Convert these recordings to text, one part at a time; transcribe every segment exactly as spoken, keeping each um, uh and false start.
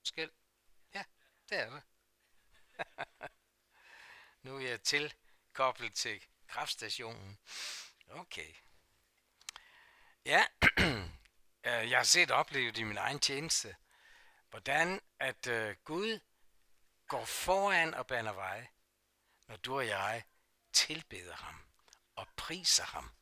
forskel? Ja, det er der. Nu er jeg tilkoblet til kraftstationen. Okay. Ja, jeg har set oplevet i min egen tjeneste, hvordan at øh, Gud går foran og baner vej, når du og jeg tilbeder ham og priser ham.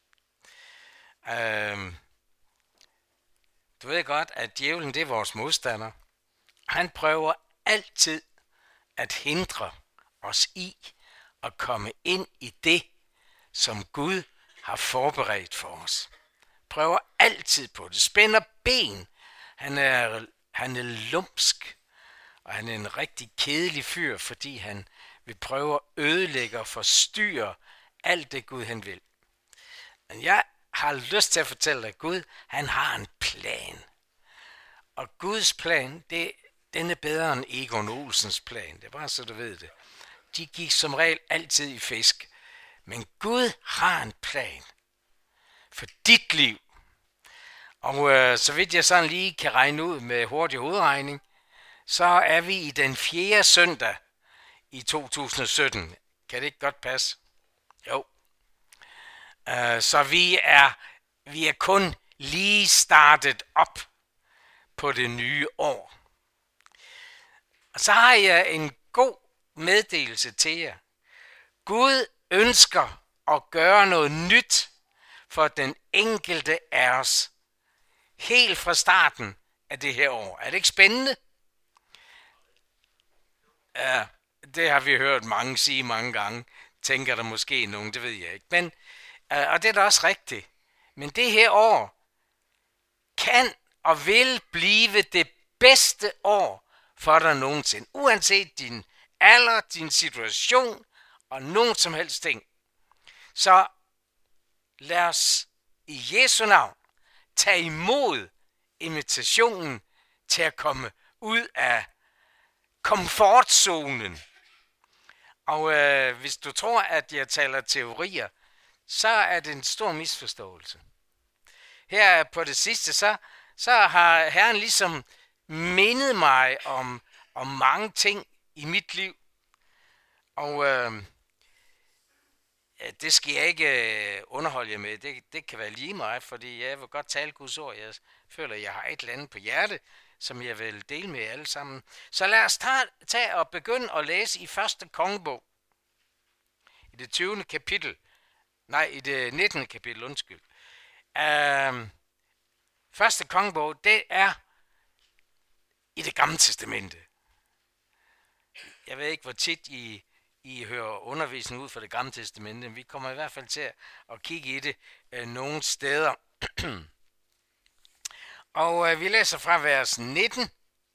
Øhm, du ved godt, at djævlen det er vores modstander. Han prøver altid at hindre os i at komme ind i det, som Gud har forberedt for os. Prøver altid på det. Spænder ben. Han er, han er lumsk, og han er en rigtig kedelig fyr, fordi han vil prøve at ødelægge og forstyrre alt det Gud han vil. Men jeg har lyst til at fortælle dig, at Gud han har en plan. Og Guds plan, det, den er bedre end Egon Olsens plan. Det er bare så du ved det. De gik som regel altid i fisk. Men Gud har en plan for dit liv. Og øh, så vidt jeg sådan lige kan regne ud med hurtig hovedregning, så er vi i den fjerde søndag i to tusind sytten. Kan det ikke godt passe? Jo. Øh, så vi er, vi er kun lige startet op på det nye år. Og så har jeg en god meddelelse til jer. Gud ønsker at gøre noget nyt for den enkelte af os. Helt fra starten af det her år. Er det ikke spændende? Ja, det har vi hørt mange sige mange gange. Tænker der måske nogen, det ved jeg ikke. Men, og det er da også rigtigt. Men det her år kan og vil blive det bedste år for dig nogensinde. Uanset din alder, din situation og nogen som helst ting. Så lad os i Jesu navn tage imod invitationen til at komme ud af komfortzonen. Og øh, hvis du tror, at jeg taler teorier, så er det en stor misforståelse. Her på det sidste, så, så har Herren ligesom mindet mig om, om mange ting i mit liv. Og øh, det skal jeg ikke underholde jer med. Det, det kan være lige mig, fordi jeg vil godt tale Guds ord. Jeg føler, at jeg har et eller andet på hjerte, som jeg vil dele med jer alle sammen. Så lad os tage, tage og begynde at læse i første kongebog. I det tyvende kapitel. Nej, i det nittende kapitel, undskyld. Uh, første kongebog, det er i det gamle testamente. Jeg ved ikke, hvor tit I, I hører undervisning ud fra det gamle testamente, men vi kommer i hvert fald til at kigge i det uh, nogle steder. Og uh, vi læser fra vers nitten.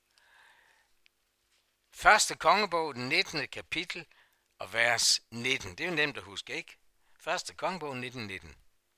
Første kongebog, den nittende kapitel, og vers nitten. Det er jo nemt at huske, ikke? Første kongebog, nitten nitten.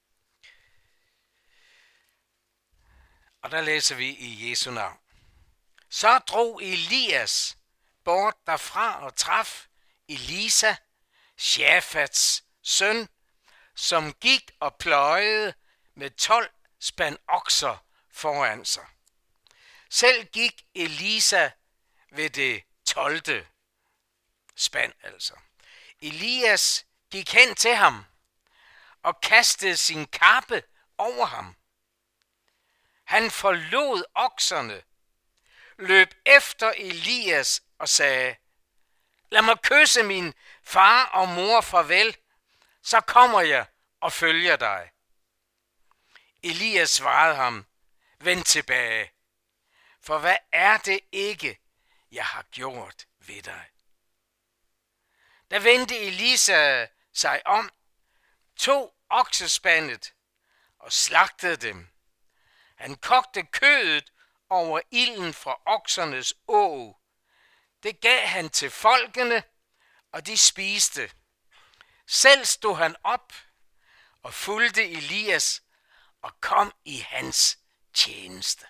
Og der læser vi i Jesu navn. Så drog Elias bort derfra og traf Elisa, Shafats søn, som gik og pløjede med tolv spand okser foran sig. Selv gik Elisa ved det tolvte spand altså. Elias gik hen til ham og kastede sin kappe over ham. Han forlod okserne, løb efter Elias og sagde, lad mig kysse min far og mor farvel, så kommer jeg og følger dig. Elias svarede ham, vend tilbage, for hvad er det ikke, jeg har gjort ved dig? Der vendte Elisa sig om, tog oksespandet og slagtede dem. Han kogte kødet over ilden fra oksernes åg. Det gav han til folkene, og de spiste. Selv stod han op og fulgte Elias og kom i hans tjeneste.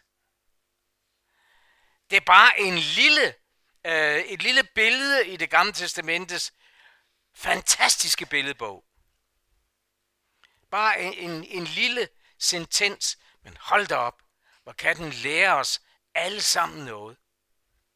Det er bare en lille, øh, et lille billede i det gamle testamentes fantastiske billedbog. Bare en, en, en lille sentens, men hold da op, hvor kan den lære os alle sammen noget.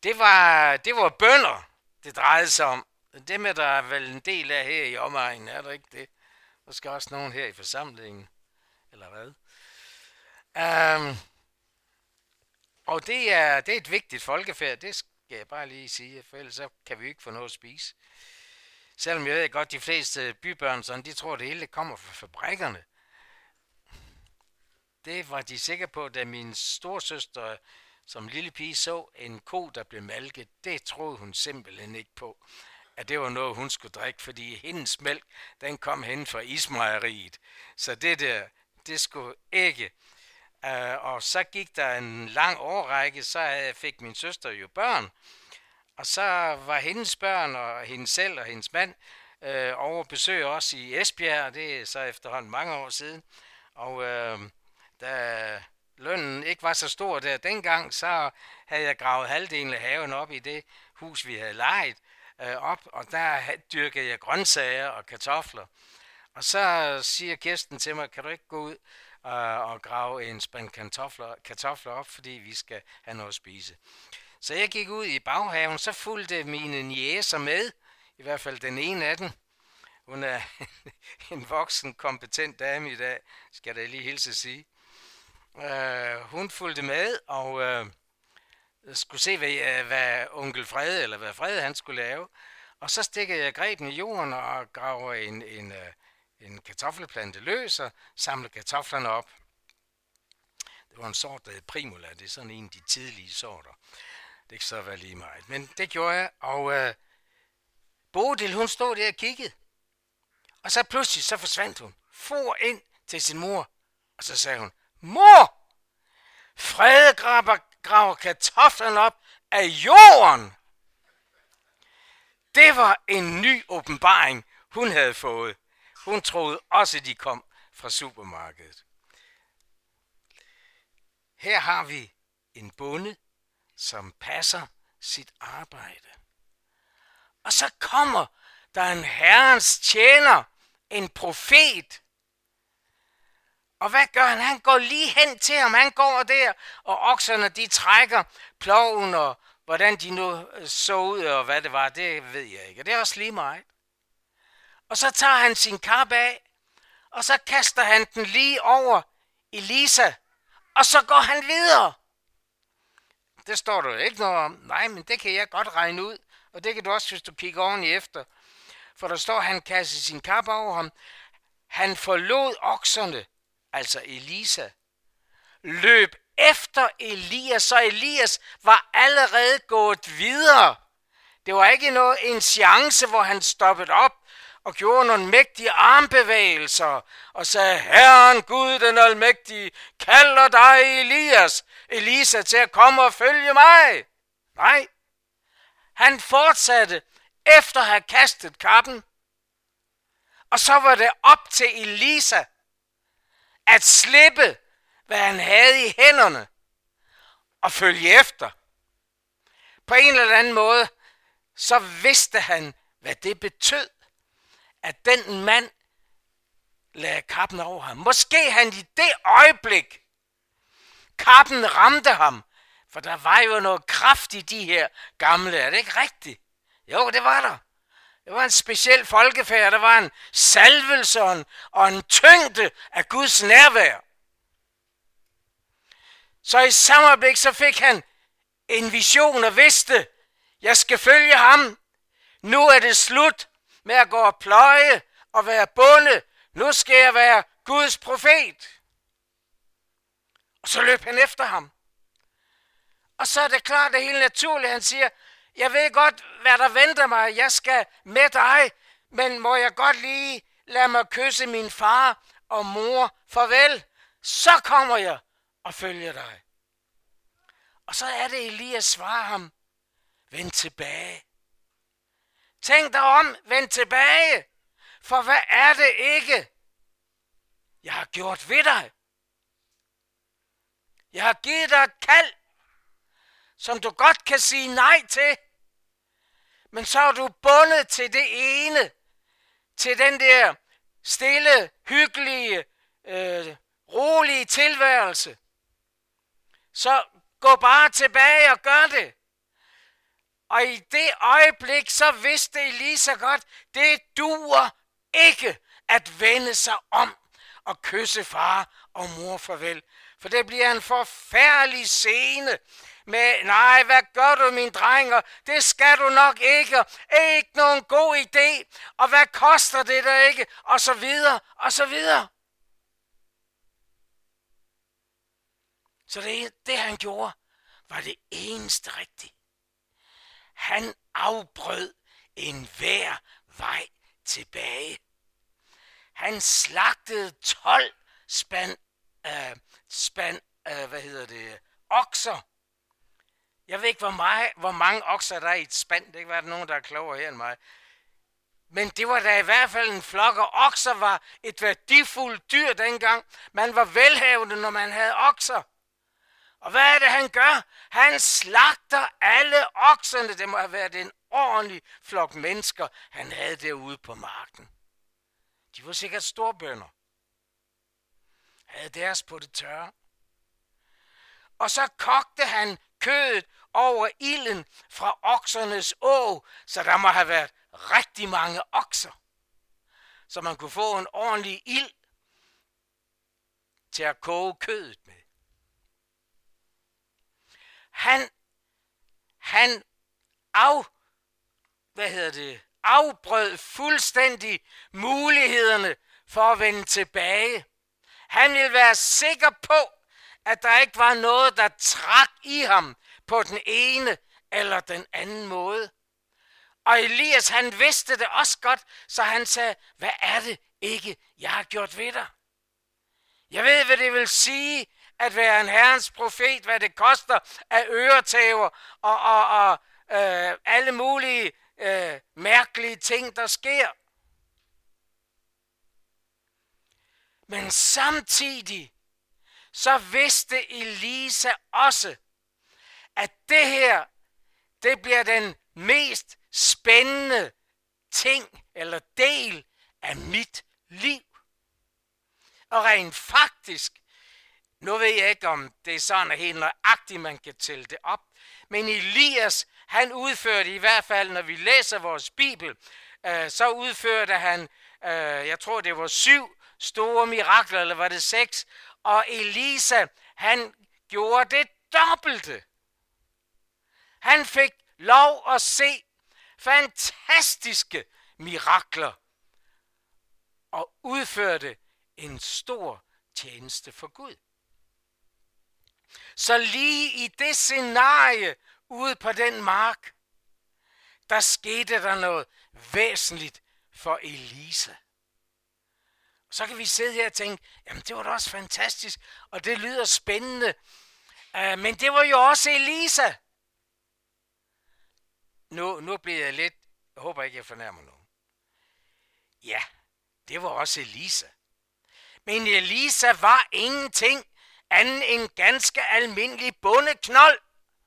Det var, det var bønder, det drejede sig om. Dem er der vel en del af her i omegnen, er der ikke det? Der skal også nogen her i forsamlingen, eller hvad? Um, og det er, det er et vigtigt folkefærd, det skal jeg bare lige sige, for ellers så kan vi ikke få noget at spise. Selvom jeg ved godt, de fleste bybørn, sådan, de tror, det hele kommer fra fabrikkerne. Det var de sikre på, da min storsøster som lille pige så en ko, der blev malket. Det troede hun simpelthen ikke på, at det var noget, hun skulle drikke, fordi hendes mælk, den kom hen fra ismejeriet. Så det der, det skulle ikke. Uh, og så gik der en lang årrække, så fik min søster jo børn. Og så var hendes børn og hendes selv og hendes mand øh, over besøg også i Esbjerg, det er så efterhånden mange år siden. Og øh, da lønnen ikke var så stor der dengang, så havde jeg gravet halvdelen af haven op i det hus, vi havde lejet øh, op. Og der dyrkede jeg grøntsager og kartofler. Og så siger Kirsten til mig, kan du ikke gå ud og, og grave en spand kartofler, kartofler op, fordi vi skal have noget at spise. Så jeg gik ud i baghaven, så fulgte mine niecer med, i hvert fald den ene af dem. Hun er en voksen, kompetent dame i dag, skal jeg lige hilse at sige. Uh, hun fulgte med og uh, skulle se, hvad, hvad onkel Frede, eller hvad Frede han skulle lave. Og så stikker jeg greben i jorden og graver en, en, uh, en kartoffelplante løs og samler kartoflerne op. Det var en sort, der hed Primula, det er sådan en af de tidlige sorter. Det kan så være lige meget. Men det gjorde jeg, og øh, Bodil, hun stod der og kiggede. Og så pludselig, så forsvandt hun. For ind til sin mor, og så sagde hun, mor! Frede graver, graver kartoflerne op af jorden! Det var en ny åbenbaring, hun havde fået. Hun troede også, de kom fra supermarkedet. Her har vi en bonde, som passer sit arbejde. Og så kommer der en herrens tjener, en profet. Og hvad gør han? Han går lige hen til ham. Han går der, og okserne de trækker ploven, og hvordan de nu så ud, og hvad det var, det ved jeg ikke. Og det er også lige meget. Og så tager han sin kappe af, og så kaster han den lige over Elisa, og så går han videre. Det står der ikke noget om. Nej, men det kan jeg godt regne ud. Og det kan du også, hvis du kigger oven i efter. For der står, at han kastede sin kappe over ham. Han forlod okserne, altså Elisa, løb efter Elias, så Elias var allerede gået videre. Det var ikke noget, en chance, hvor han stoppede op og gjorde nogle mægtige armbevægelser og sagde, Herren Gud den almægtige kalder dig Elias, Elisa til at komme og følge mig. Nej, han fortsatte efter at have kastet kappen, og så var det op til Elisa at slippe, hvad han havde i hænderne og følge efter. På en eller anden måde, så vidste han, hvad det betød, at den mand lagde kappen over ham. Måske han i det øjeblik, kappen ramte ham, for der var jo noget kraft i de her gamle, er det ikke rigtigt? Jo, det var der. Det var en speciel folkefærd, der var en salvelse og en, og en tyngde af Guds nærvær. Så i samme øjeblik, så fik han en vision og vidste, jeg skal følge ham. Nu er det slut med at gå og pløje og være bonde. Nu skal jeg være Guds profet. Og så løb han efter ham. Og så er det klart, det er helt naturligt, han siger, jeg ved godt, hvad der venter mig. Jeg skal med dig, men må jeg godt lige lade mig kysse min far og mor farvel. Så kommer jeg og følger dig. Og så er det, Elias svarer ham, vend tilbage. Tænk dig om, vend tilbage. For hvad er det ikke, jeg har gjort ved dig? Jeg har givet dig et kald, som du godt kan sige nej til. Men så er du bundet til det ene, til den der stille, hyggelige, øh, rolige tilværelse. Så gå bare tilbage og gør det. Og i det øjeblik, så vidste Elisa godt, det duer ikke at vende sig om og kysse far og mor farvel. For det bliver en forfærdelig scene med, nej, hvad gør du, min drenger? Det skal du nok ikke. Ikke nogen god idé. Og hvad koster det der ikke? Og så videre, og så videre. Så det, det han gjorde, var det eneste rigtige. Han afbrød enhver vej tilbage. Han slagtede tolv spand, øh, spand øh, hvad hedder det, okser. Jeg ved ikke, hvor, meget, hvor mange okser der er i et spand. Det kan være, der nogen, der er klogere her end mig. Men det var da i hvert fald en flok, og okser var et værdifuldt dyr dengang. Man var velhavende, når man havde okser. Og hvad er det, han gør? Han slagter alle okserne. Det må have været en ordentlig flok mennesker, han havde derude på marken. De var sikkert storbønder. Havde deres på det tørre. Og så kogte han kødet over ilden fra oksernes å, så der må have været rigtig mange okser. Så man kunne få en ordentlig ild til at koge kødet med. Han, han af, hvad hedder det, afbrød fuldstændig mulighederne for at vende tilbage. Han ville være sikker på, at der ikke var noget, der trak i ham på den ene eller den anden måde. Og Elias, han vidste det også godt, så han sagde, hvad er det ikke, jeg har gjort ved dig? Jeg ved, hvad det vil sige at være en herrens profet, hvad det koster af øretæver og, og, og øh, alle mulige øh, mærkelige ting, der sker. Men samtidig så vidste Elisa også, at det her, det bliver den mest spændende ting eller del af mit liv. Og rent faktisk, nu ved jeg ikke, om det er sådan at helt nøjagtigt, man kan tælle det op, men Elias, han udførte i hvert fald, når vi læser vores Bibel, øh, så udførte han, øh, jeg tror det var syv store mirakler, eller var det seks, og Elisa, han gjorde det dobbelte. Han fik lov at se fantastiske mirakler og udførte en stor tjeneste for Gud. Så lige i det scenarie ude på den mark, der skete der noget væsentligt for Elisa. Så kan vi sidde her og tænke, jamen det var da også fantastisk, og det lyder spændende. Uh, men det var jo også Elisa. Nu, nu bliver jeg lidt, jeg håber ikke, jeg fornærmer nogen. Ja, det var også Elisa. Men Elisa var ingenting andet end ganske almindelig bondeknold.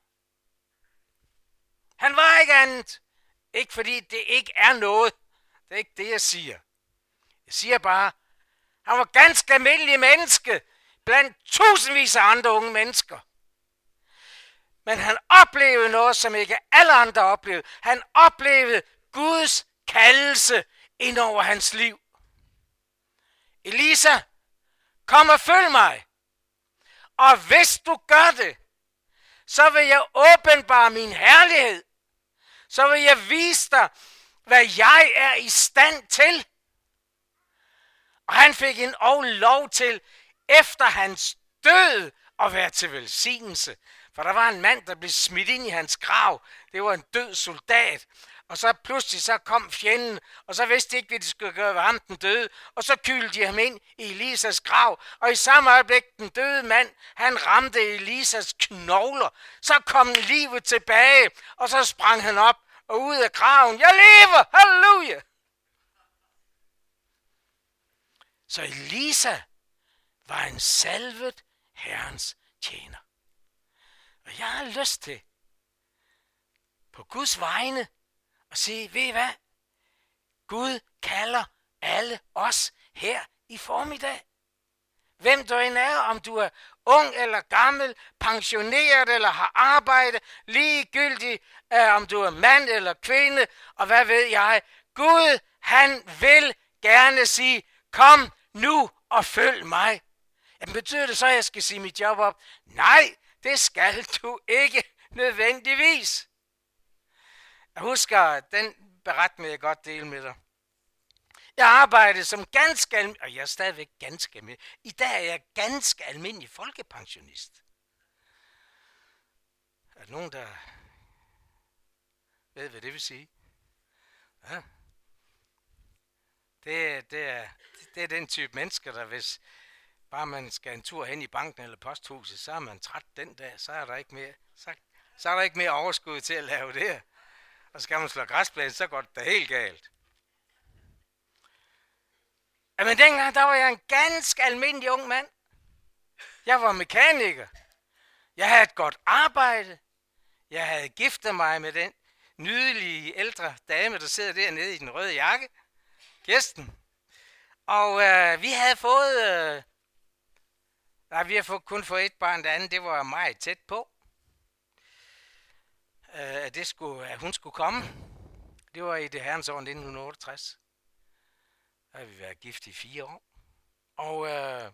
Han var ikke andet. Ikke fordi det ikke er noget. Det er ikke det, jeg siger. Jeg siger bare, han var ganske almindelig menneske blandt tusindvis af andre unge mennesker. Men han oplevede noget, som ikke alle andre oplevede. Han oplevede Guds kaldelse ind over hans liv. Elisa, kom og følg mig. Og hvis du gør det, så vil jeg åbenbare min herlighed. Så vil jeg vise dig, hvad jeg er i stand til. Og han fik en og lov til, efter hans død, at være til velsignelse. For der var en mand, der blev smidt ind i hans grav. Det var en død soldat. Og så pludselig så kom fjenden, og så vidste de ikke, hvad de skulle gøre ved ham, den døde. Og så kyldte de ham ind i Elisas grav. Og i samme øjeblik, den døde mand, han ramte Elisas knogler. Så kom livet tilbage, og så sprang han op og ud af graven. Jeg lever! Halleluja! Så Elisa var en salvet Herrens tjener. Og jeg har lyst til, på Guds vegne, at sige, ved I hvad? Gud kalder alle os her i formiddag. Hvem du end er, om du er ung eller gammel, pensioneret eller har arbejde, ligegyldigt uh, om du er mand eller kvinde, og hvad ved jeg. Gud, han vil gerne sige, kom nu og følg mig. Jamen, betyder det så, at jeg skal sige mit job op? Nej, det skal du ikke nødvendigvis. Jeg husker, den beretning vil jeg godt dele med dig. Jeg arbejdede som ganske almindelig, og jeg er stadigvæk ganske almindelig. I dag er jeg ganske almindelig folkepensionist. Er der nogen, der ved, hvad det vil sige? Ja. Det, det, er, det er den type mennesker, der hvis bare man skal en tur hen i banken eller posthuset, så er man træt den dag, så er der ikke mere, så, så er der ikke mere overskud til at lave det. Og skal man slå græsplænen, så går det da helt galt. Men dengang, der var jeg en ganske almindelig ung mand. Jeg var mekaniker. Jeg havde et godt arbejde. Jeg havde giftet mig med den nydelige ældre dame, der sidder dernede i den røde jakke. Kirsten. Og øh, vi havde fået... Øh, nej, vi har fået, kun fået et barn, det andet, det var meget tæt på. Øh, at, det skulle, at hun skulle komme. Det var i det herrens år nitten otteogtres. Der har vi været gift i fire år. Og, øh,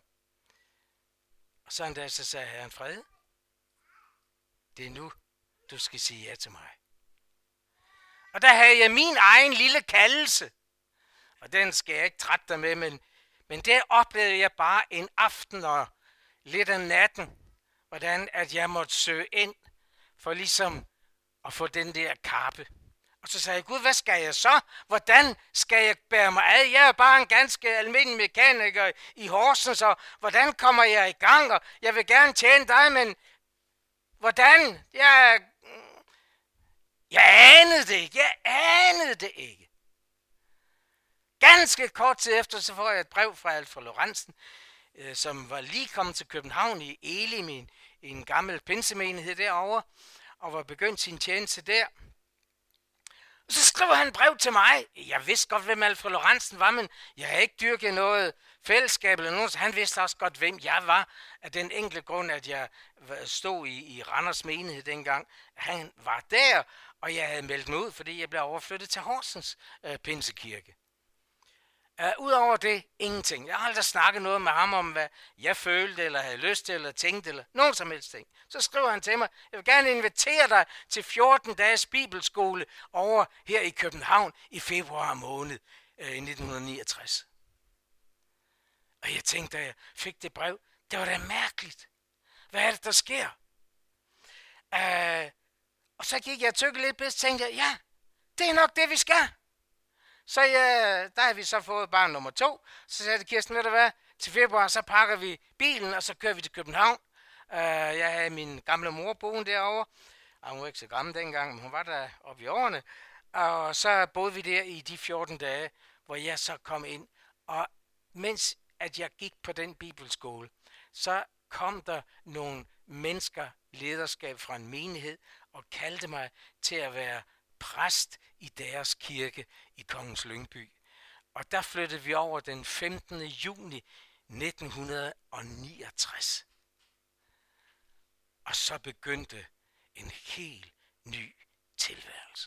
og så en dag, så sagde Herren Frede, det er nu, du skal sige ja til mig. Og der havde jeg min egen lille kaldelse. Og den skal jeg ikke trætte dig med, men, men det oplevede jeg bare en aften og lidt af natten, hvordan at jeg måtte søge ind for ligesom at få den der kappe. Og så sagde jeg, Gud, hvad skal jeg så? Hvordan skal jeg bære mig ad? Jeg er bare en ganske almindelig mekaniker i Horsens, og hvordan kommer jeg i gang? Og jeg vil gerne tjene dig, men hvordan? Jeg, jeg anede det ikke. Jeg anede det ikke. Ganske kort tid efter, så får jeg et brev fra Alfred Lorentzen, øh, som var lige kommet til København i Elim, i en, i en gammel pinsemenighed derovre, og var begyndt sin tjeneste der. Og så skriver han et brev til mig. Jeg vidste godt, hvem Alfred Lorentzen var, men jeg havde ikke dyrket noget fællesskab eller nogen, så han vidste også godt, hvem jeg var. Af den enkle grund, at jeg stod i, i Randers menighed dengang. Han var der, og jeg havde meldt mig ud, fordi jeg blev overflyttet til Horsens øh, pinsekirke. Uh, Udover det, ingenting. Jeg har aldrig snakket noget med ham om, hvad jeg følte, eller havde lyst til, eller tænkte, eller nogen som helst ting. Så skriver han til mig, jeg vil gerne invitere dig til fjorten dages bibelskole over her i København i februar måned uh, i nitten niogtres. Og jeg tænkte, da jeg fik det brev, det var da mærkeligt. Hvad er det, der sker? Uh, og så gik jeg og tykkede lidt bedst, og tænkte jeg, ja, det er nok det, vi skal. Så ja, der har vi så fået barn nummer to. Så sagde Kirsten, ved du hvad, til februar, så pakker vi bilen, og så kører vi til København. Uh, jeg havde min gamle mor boende derovre. Og hun var ikke så gammel dengang, men hun var der oppe i årene. Og så boede vi der i de fjorten dage, hvor jeg så kom ind. Og mens at jeg gik på den bibelskole, så kom der nogle mennesker, lederskab fra en menighed, og kaldte mig til at være præst i deres kirke i Kongens Lyngby. Og der flyttede vi over den femtende juni nitten niogtres. Og så begyndte en helt ny tilværelse.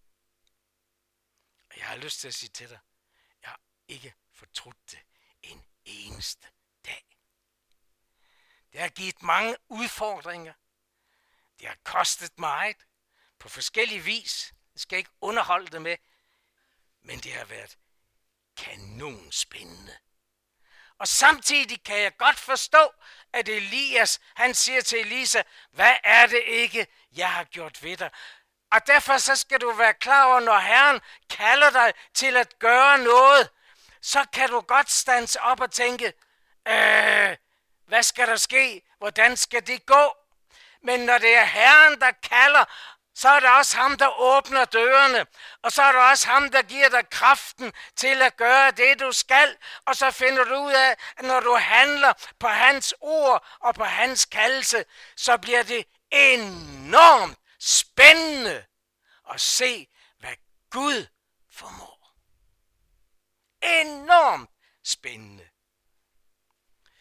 Og jeg har lyst til at sige til dig, jeg har ikke fortrudt det en eneste dag. Det har givet mange udfordringer. Det har kostet meget på forskellige vis. Jeg skal ikke underholde det med, men det har været kanonspændende. Og samtidig kan jeg godt forstå, at Elias, han siger til Elisa, hvad er det ikke, jeg har gjort ved dig? Og derfor så skal du være klar over, når Herren kalder dig til at gøre noget, så kan du godt stands op og tænke, øh, hvad skal der ske? Hvordan skal det gå? Men når det er Herren, der kalder, så er det også ham, der åbner dørene. Og så er det også ham, der giver dig kraften til at gøre det, du skal. Og så finder du ud af, at når du handler på hans ord og på hans kaldelse, så bliver det enormt spændende at se, hvad Gud formår. Enormt spændende.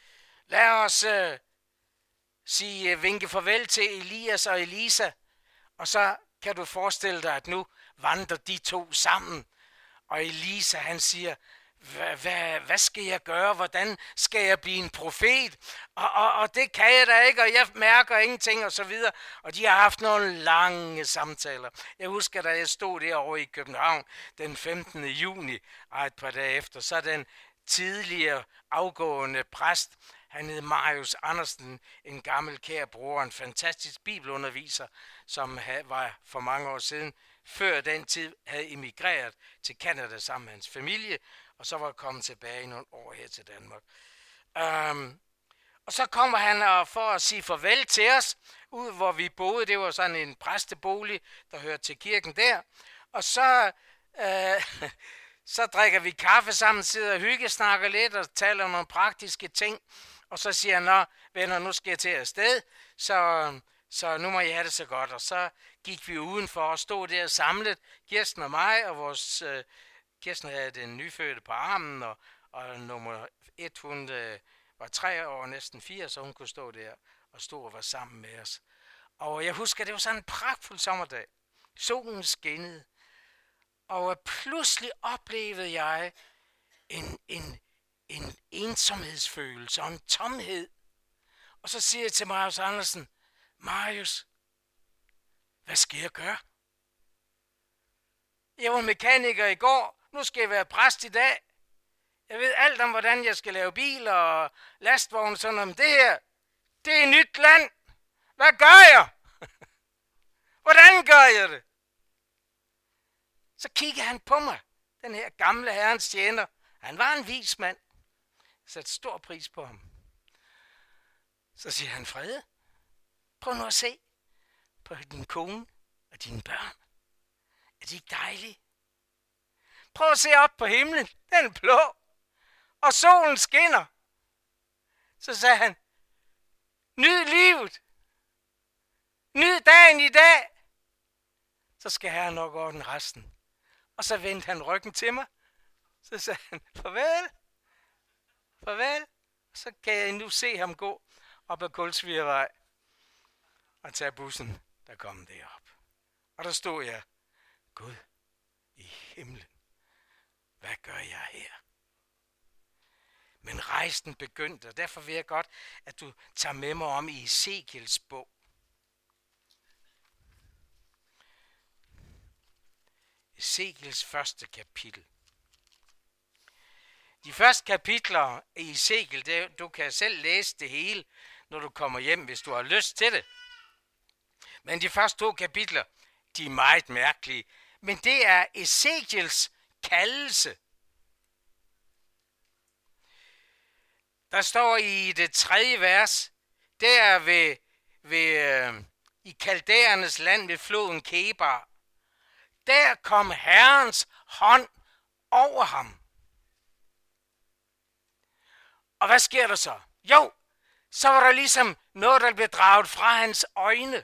Lad os øh, sige øh, vinke farvel til Elias og Elisa, og så kan du forestille dig, at nu vandrer de to sammen. Og Elisa, han siger, hvad, hvad, hvad skal jeg gøre? Hvordan skal jeg blive en profet? Og, og, og det kan jeg da ikke, og jeg mærker ingenting, og så videre. Og de har haft nogle lange samtaler. Jeg husker, da jeg stod derovre i København den femtende juni, og et par dage efter, så den tidligere afgående præst, han hed Marius Andersen, en gammel kær bror, en fantastisk bibelunderviser, som var for mange år siden, før den tid havde emigreret til Canada sammen med hans familie, og så var kommet tilbage nogle år her til Danmark. Um, og så kommer han for at sige farvel til os, ud hvor vi boede. Det var sådan en præstebolig, der hørte til kirken der. Og så, uh, så drikker vi kaffe sammen, sidder og hyggesnakker lidt og taler om nogle praktiske ting. Og så siger han, nå venner, nu skal jeg til afsted, så, så nu må jeg have det så godt. Og så gik vi udenfor og stod der samlet, Kirsten og mig, og vores øh, Kirsten havde den nyfødte på armen, og, og nummer et, hun øh, var tre år, næsten fire, så hun kunne stå der og stå og var sammen med os. Og jeg husker, det var sådan en pragtfuld sommerdag. Solen skinnede, og pludselig oplevede jeg en, en, en ensomhedsfølelse og en tomhed. Og så siger jeg til Marius Andersen, Marius, hvad skal jeg gøre? Jeg var mekaniker i går, nu skal jeg være præst i dag. Jeg ved alt om, hvordan jeg skal lave biler og lastvogne og sådan noget. Men det her, det er nyt land. Hvad gør jeg? Hvordan gør jeg det? Så kigger han på mig, den her gamle herrens tjener. Han var en vis mand. Jeg satte stor pris på ham. Så siger han, Frede, prøv nu at se på din kone og dine børn. Er de ikke dejlige? Prøv at se op på himlen, den er blå, og solen skinner. Så sagde han, nyd livet, nyd dagen i dag, så skal Herren nok ordne resten. Og så vendte han ryggen til mig, så sagde han, farvel, farvel. Så kan jeg nu se ham gå op ad Kulsvigervej og tage bussen, der kom derop. Og der stod jeg, Gud i himlen, hvad gør jeg her? Men rejsen begyndte, og derfor vil jeg godt, at du tager med mig om i Ezekiels bog. Ezekiels første kapitel. De første kapitler i Ezekiel, det, du kan selv læse det hele, når du kommer hjem, hvis du har lyst til det. Men de første to kapitler, de er meget mærkelige. Men det er Ezekiels kaldelse. Der står i det tredje vers, der ved, ved øh, i Kaldæernes land ved floden Kebar, der kom Herrens hånd over ham. Og hvad sker der så? Jo, så var der ligesom noget, der blev draget fra hans øjne.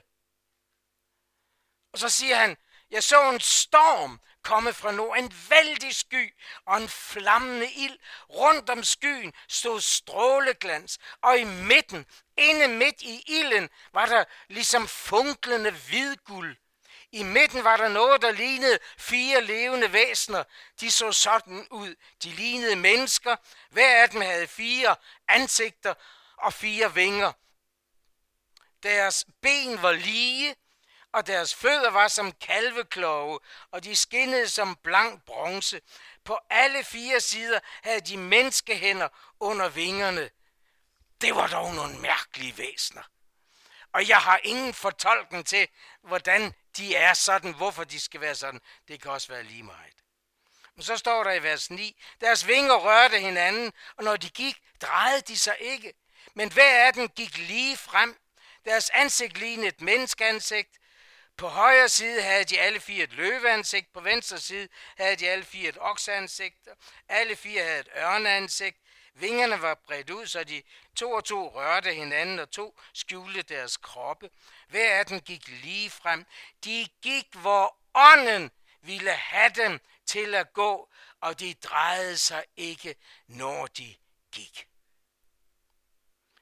Og så siger han, jeg så en storm komme fra nord, en vældig sky og en flammende ild. Rundt om skyen stod stråleglans, og i midten, inde midt i ilden, var der ligesom funklende hvidguld. I midten var der noget, der lignede fire levende væsener. De så sådan ud. De lignede mennesker. Hver af dem havde fire ansigter og fire vinger. Deres ben var lige, og deres fødder var som kalvekloge, og de skinnede som blank bronze. På alle fire sider havde de menneskehænder under vingerne. Det var dog nogle mærkelige væsener. Og jeg har ingen fortolkning til, hvordan de er sådan, hvorfor de skal være sådan. Det kan også være lige meget. Men så står der i vers ni, deres vinger rørte hinanden, og når de gik, drejede de sig ikke. Men hver af dem gik lige frem. Deres ansigt lignede et menneskeansigt. På højre side havde de alle fire et løveansigt, på venstre side havde de alle fire et okseansigt. Alle fire havde et ørneansigt. Vingerne var bredt ud, så de to og to rørte hinanden, og to skjulte deres kroppe. Hver af dem gik lige frem. De gik, hvor ånden ville have dem til at gå, og de drejede sig ikke, når de gik.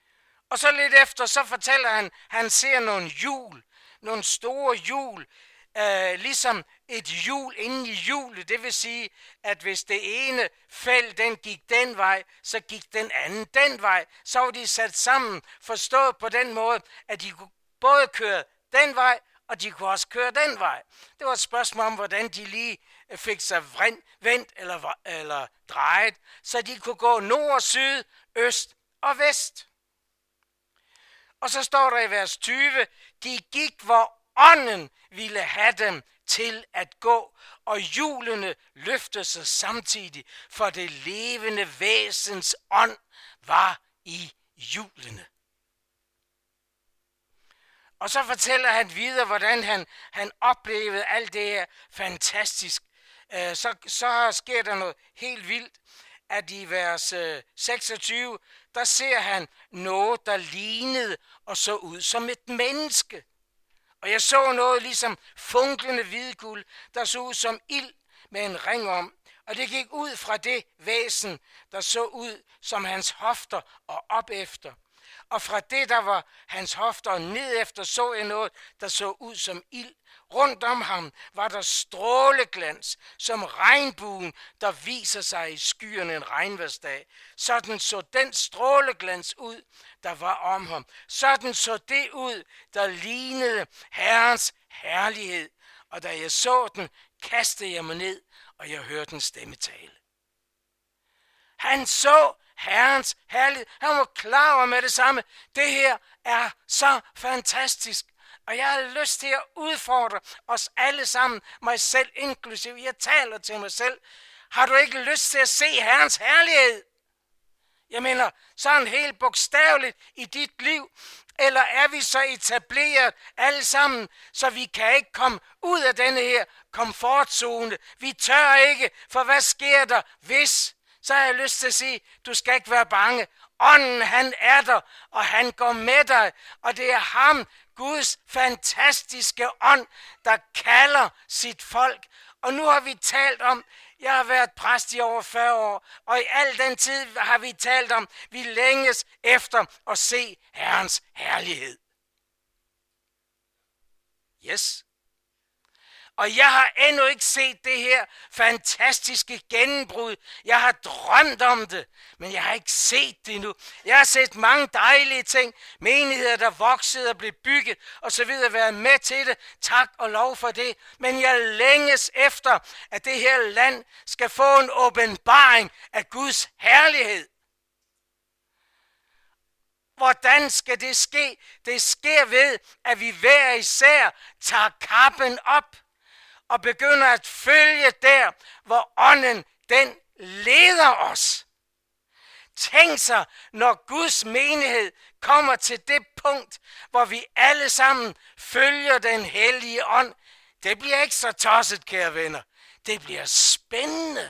Og så lidt efter, så fortæller han, han ser nogle hjul, nogle store hjul, øh, ligesom et hjul inde i hjulet. Det vil sige, at hvis det ene felt, den gik den vej, så gik den anden den vej. Så var de sat sammen, forstået på den måde, at de kunne både køre den vej, og de kunne også køre den vej. Det var et spørgsmål om, hvordan de lige fik sig vendt eller, eller drejet, så de kunne gå nord, syd, øst og vest. Og så står der i vers tyve, de gik, hvor ånden ville have dem til at gå, og hjulene løftede sig samtidig, for det levende væsens ånd var i hjulene. Og så fortæller han videre, hvordan han, han oplevede alt det her fantastisk. Øh, så, så sker der noget helt vildt, at i vers øh, seksogtyve, der ser han noget, der lignede og så ud som et menneske. Og jeg så noget ligesom funklende hvidguld, der så ud som ild med en ring om. Og det gik ud fra det væsen, der så ud som hans hofter og op efter. Og fra det, der var hans hofter og ned efter, så jeg noget, der så ud som ild. Rundt om ham var der stråleglans, som regnbuen, der viser sig i skyerne en regnværsdag. Sådan så den stråleglans ud, der var om ham. Sådan så det ud, der lignede Herrens herlighed. Og da jeg så den, kastede jeg mig ned, og jeg hørte en stemme tale. Han så Herrens herlighed. Han var klar over med det samme. Det her er så fantastisk. Og jeg har lyst til at udfordre os alle sammen, mig selv inklusive. Jeg taler til mig selv. Har du ikke lyst til at se Herrens herlighed? Jeg mener, sådan helt bogstaveligt i dit liv. Eller er vi så etableret alle sammen, så vi kan ikke komme ud af denne her komfortzone? Vi tør ikke, for hvad sker der, hvis? Så har jeg lyst til at sige, du skal ikke være bange. Ånden, han er der, og han går med dig. Og det er ham, Guds fantastiske ånd, der kalder sit folk. Og nu har vi talt om, jeg har været præst i over fyrre år, og i al den tid har vi talt om, vi længes efter at se Herrens herlighed. Yes. Og jeg har endnu ikke set det her fantastiske gennembrud. Jeg har drømt om det, men jeg har ikke set det endnu. Jeg har set mange dejlige ting, menigheder, der voksede og blev bygget, og så videre, været med til det. Tak og lov for det. Men jeg længes efter, at det her land skal få en åbenbaring af Guds herlighed. Hvordan skal det ske? Det sker ved, at vi hver især tager kappen op og begynder at følge der, hvor ånden den leder os. Tænk sig, når Guds menighed kommer til det punkt, hvor vi alle sammen følger den hellige ånd. Det bliver ikke så tosset, kære venner. Det bliver spændende.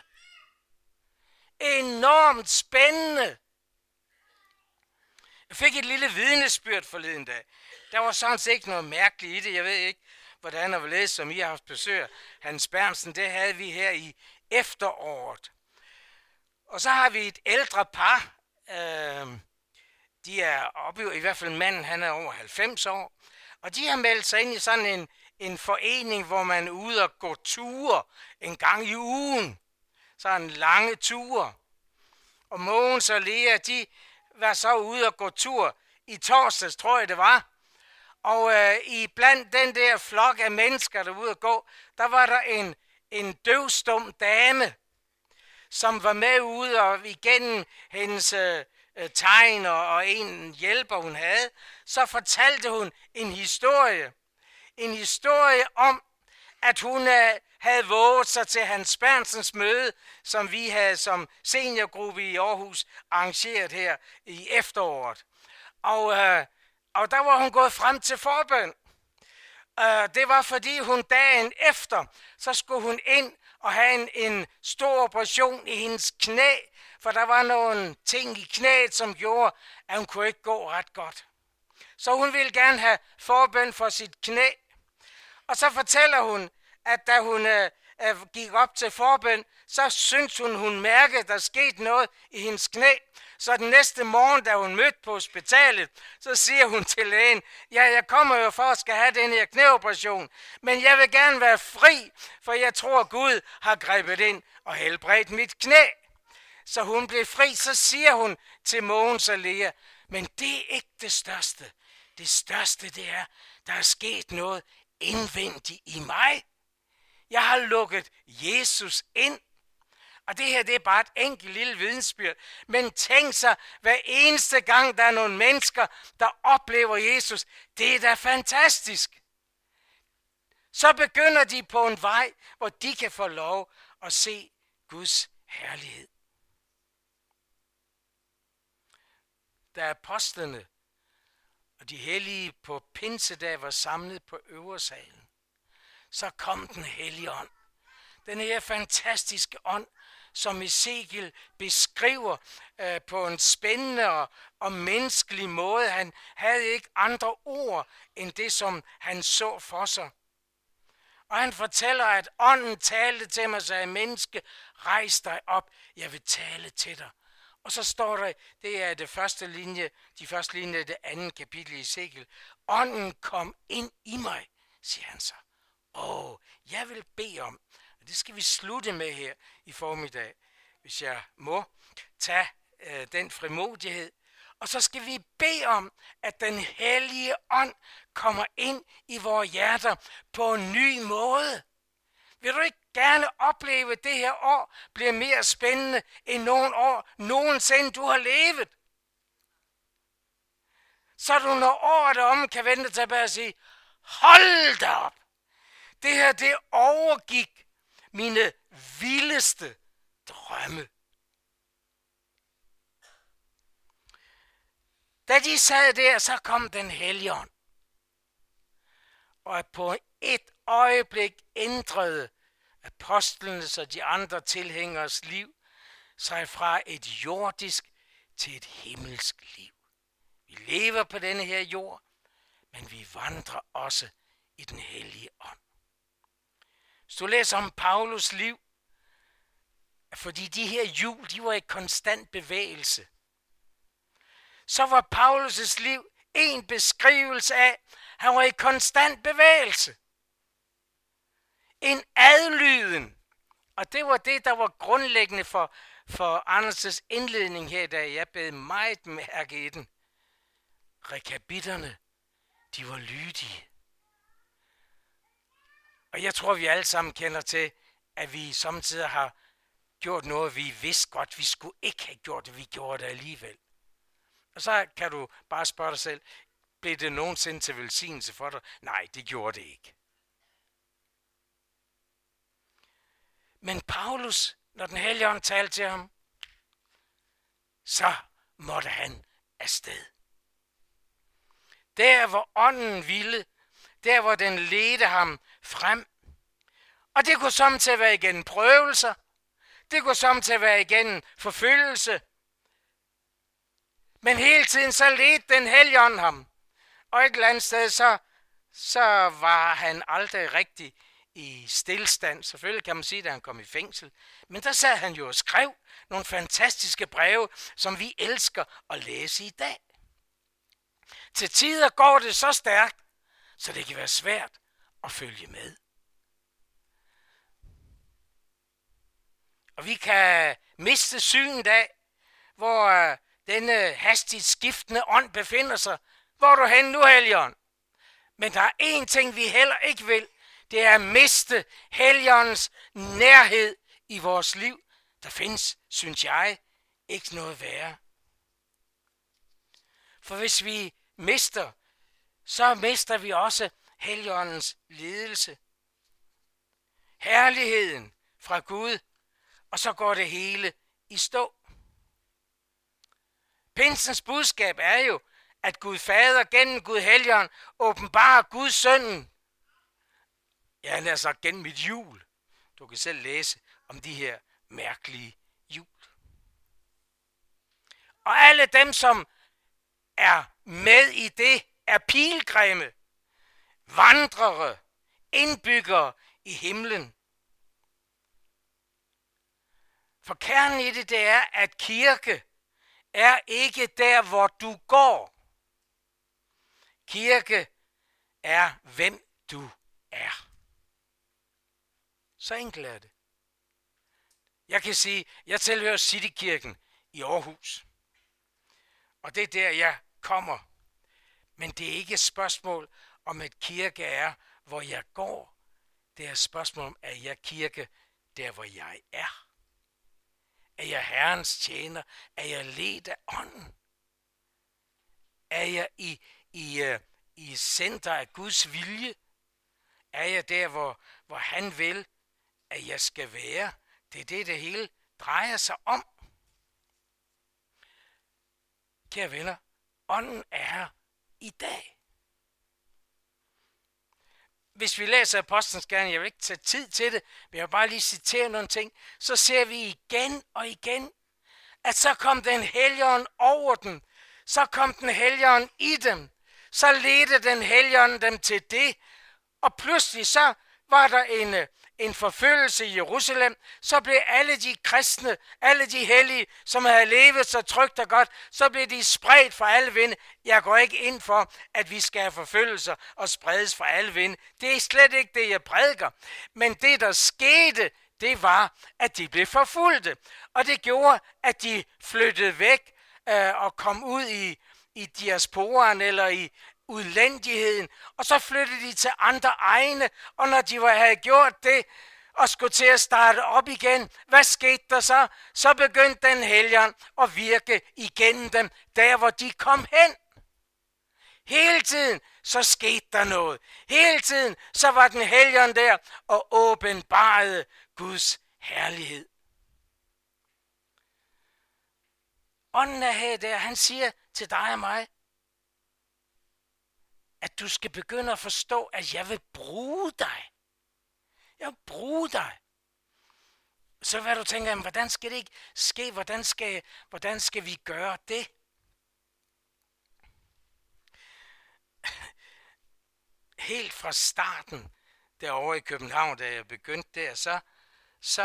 Enormt spændende. Jeg fik et lille vidnesbyrd forleden dag. Der var sådan set ikke noget mærkeligt i det. Jeg ved ikke, hvordan og hvorledes, som I har haft besøg. Hans Bernsen, det havde vi her i efteråret. Og så har vi et ældre par. Øh, de er oppe, i hvert fald manden, han er over halvfems år. Og de har meldt sig ind i sådan en, en forening, hvor man er ude og gå ture en gang i ugen. Sådan lange ture. Og Mogens og Lea, de var så ude og gå tur i torsdags, tror jeg det var. Og øh, i blandt den der flok af mennesker, der var ude at gå, der var der en, en døvstum dame, som var med ude og igennem hendes øh, tegn og, og en hjælper, hun havde, så fortalte hun en historie. En historie om, at hun øh, havde våget sig til Hans Bernsens møde, som vi havde som seniorgruppe i Aarhus arrangeret her i efteråret. Og, øh, og der var hun gået frem til forbøn. Øh, det var fordi hun dagen efter, så skulle hun ind og have en, en stor operation i hendes knæ, for der var nogle ting i knæet, som gjorde, at hun kunne ikke gå ret godt. Så hun ville gerne have forbøn for sit knæ. Og så fortæller hun, at da hun øh, gik op til forbøn, så syntes hun, hun mærkede, at der skete noget i hendes knæ. Så den næste morgen, da hun mødte på hospitalet, så siger hun til lægen, ja, jeg kommer jo for at skal have den her knæoperation, men jeg vil gerne være fri, for jeg tror, Gud har grebet ind og helbredt mit knæ. Så hun blev fri, så siger hun til Mogens og Lea, men det er ikke det største. Det største, det er, der er sket noget indvendigt i mig. Jeg har lukket Jesus ind. Og det her, det er bare et enkelt lille vidensbyrd. Men tænk sig, hver eneste gang, der er nogle mennesker, der oplever Jesus, det er da fantastisk. Så begynder de på en vej, hvor de kan få lov at se Guds herlighed. Da apostlene og de hellige på pinsedag var samlet på øversalen, så kom den hellige ånd. Den her fantastiske ånd, som Ezekiel beskriver øh, på en spændende og, og menneskelig måde. Han havde ikke andre ord end det, som han så for sig. Og han fortæller, at ånden talte til mig, sagde, menneske, rejs dig op, jeg vil tale til dig. Og så står der, det er det første linje, de første linje af det andet kapitel i Ezekiel. Ånden kom ind i mig, siger han så. Åh, jeg vil bede om, og det skal vi slutte med her i formiddag, hvis jeg må tage øh, den frimodighed. Og så skal vi bede om, at den hellige ånd kommer ind i vores hjerter på en ny måde. Vil du ikke gerne opleve, at det her år bliver mere spændende end nogen år nogensinde du har levet? Så du når året om kan vente tilbage og sige, hold da op! Det her, det overgik mine vildeste drømme. Da de sad der, så kom den hellige ånd. Og på et øjeblik ændrede apostlenes og de andre tilhængeres liv sig fra et jordisk til et himmelsk liv. Vi lever på denne her jord, men vi vandrer også i den hellige ånd. Hvis du læser om Paulus liv, fordi de her hjul, de var i konstant bevægelse, så var Paulus' liv en beskrivelse af, at han var i konstant bevægelse. En adlyden. Og det var det, der var grundlæggende for, for Anders' indledning her i dag. Jeg bed meget mærke i den. Rekabitterne, de var lydige. Og jeg tror, vi alle sammen kender til, at vi samtidig har gjort noget, vi vidste godt, vi skulle ikke have gjort det, vi gjorde det alligevel. Og så kan du bare spørge dig selv, blev det nogensinde til velsignelse for dig? Nej, det gjorde det ikke. Men Paulus, når den hellige ånd talte til ham, så måtte han afsted. Der, hvor ånden ville, der, hvor den ledte ham frem. Og det kunne samtidig være igennem prøvelser. Det kunne samtidig være igennem forfølgelse. Men hele tiden så ledte den hellige ånd ham. Og et eller andet sted, så, så var han aldrig rigtig i stillestand. Selvfølgelig kan man sige, at han kom i fængsel. Men der sad han jo og skrev nogle fantastiske breve, som vi elsker at læse i dag. Til tider går det så stærkt, så det kan være svært at følge med. Og vi kan miste synet af, hvor denne hastigt skiftende ånd befinder sig. Hvor er du henne nu, Helligånd? Men der er én ting, vi heller ikke vil. Det er at miste Helligåndens nærhed i vores liv. Der findes, synes jeg, ikke noget værre. For hvis vi mister, så mister vi også Helligåndens ledelse. Herligheden fra Gud, og så går det hele i stå. Pinsens budskab er jo, at Gud Fader gennem Gud Helligånd åbenbarer Guds Sønnen. Ja, han har sagt gennem mit jul. Du kan selv læse om de her mærkelige jul. Og alle dem, som er med i det, er pilgrimme, vandrere, indbyggere i himlen. For kernen i det, det er, at kirke er ikke der, hvor du går. Kirke er, hvem du er. Så enkelt er det. Jeg kan sige, jeg tilhører Citykirken i Aarhus. Og det er der, jeg kommer. Men det er ikke et spørgsmål om, at kirke er, hvor jeg går. Det er et spørgsmål om, at jeg er kirke der, hvor jeg er. Er jeg Herrens tjener? Er jeg ledt af ånden? Er jeg i, i, uh, i center af Guds vilje? Er jeg der, hvor, hvor han vil, at jeg skal være? Det er det, det hele drejer sig om. Kære venner, ånden er her i dag. Hvis vi læser Apostlenes Gerninger, jeg vil ikke tage tid til det, men jeg vil bare lige citere nogle ting, så ser vi igen og igen, at så kom den Helligånd over dem, så kom den Helligånd i dem, så ledte den Helligånd dem til det, og pludselig så var der en, en forfølgelse i Jerusalem, så blev alle de kristne, alle de hellige, som havde levet så trygt og godt, så blev de spredt for alle vinde. Jeg går ikke ind for, at vi skal have forfølgelser og spredes for alle vinde. Det er slet ikke det, jeg prædiker. Men det, der skete, det var, at de blev forfulgte. Og det gjorde, at de flyttede væk øh, og kom ud i, i diasporen eller i udlændigheden, og så flyttede de til andre egne, og når de havde gjort det, og skulle til at starte op igen, hvad skete der så? Så begyndte den Helligånd at virke igennem dem, der hvor de kom hen. Hele tiden, så skete der noget. Hele tiden, så var den Helligånd der, og åbenbarede Guds herlighed. Ånden er her der, han siger til dig og mig, at du skal begynde at forstå, at jeg vil bruge dig. Jeg vil bruge dig. Så hvad du tænker, jamen, hvordan skal det ikke ske? Hvordan skal, hvordan skal vi gøre det? Helt fra starten, derovre i København, da jeg begyndte der, så, så